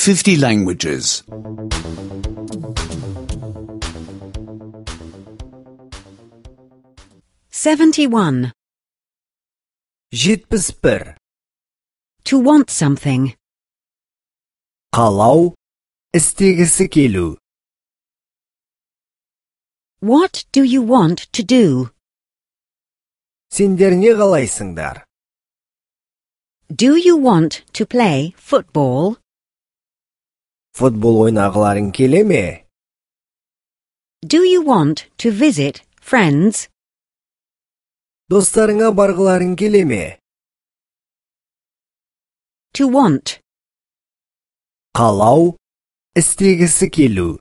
50 languages. 71. 71. To want something. Қалау, істегісі келу. What do you want to do? Сендер не қалайсыңдар? Do you want to play football? Футбол ойнағыларың келе ме? Do you want to visit friends? Достарыңа барғыларың келе ме? To want. Қалау, істегісі келу.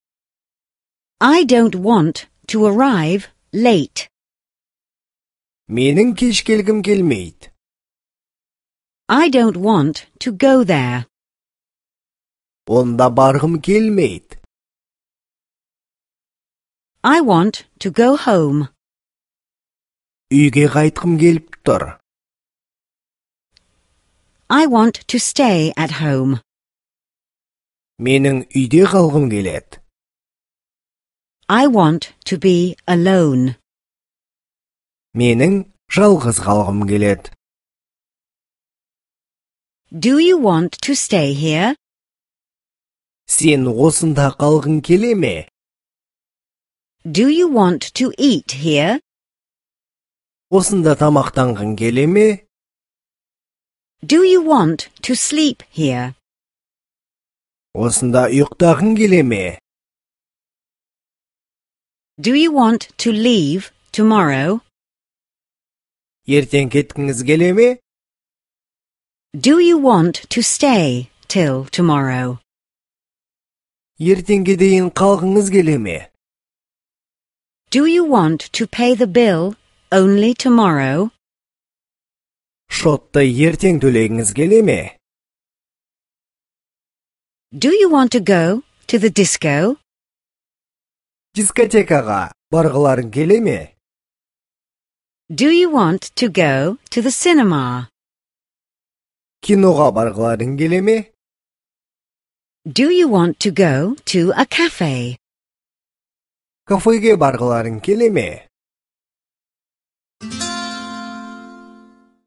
I don't want to arrive late. Менің кеш келгім келмейді. I don't want to go there. Онда барғым келмейді. I want to go home. Үйге қайтқым келіп тұр. I want to stay at home. Менің үйде қалғым келеді. I want to be alone. Менің жалғыз қалғым келеді. Do you want to stay here? Сен осында қалғың келе ме? Do you want to eat here? Осында тамақтанғың келе ме? Do you want to sleep here? Осында ұйықтағың келе ме? Do you want to leave tomorrow? Ертең кеткіңіз келе ме? Do you want to stay till tomorrow? Ертеңге дейін қалғыңыз келе ме? Do you want to pay the bill only tomorrow? Шотты ертең төлегіңіз келе ме? Do you want to go to the disco? Дискотекаға барғыларың келе ме? Do you want to go to the cinema? Киноға барғыларың келе ме? Do you want to go to a cafe? Кафеге барғыларың келе ме?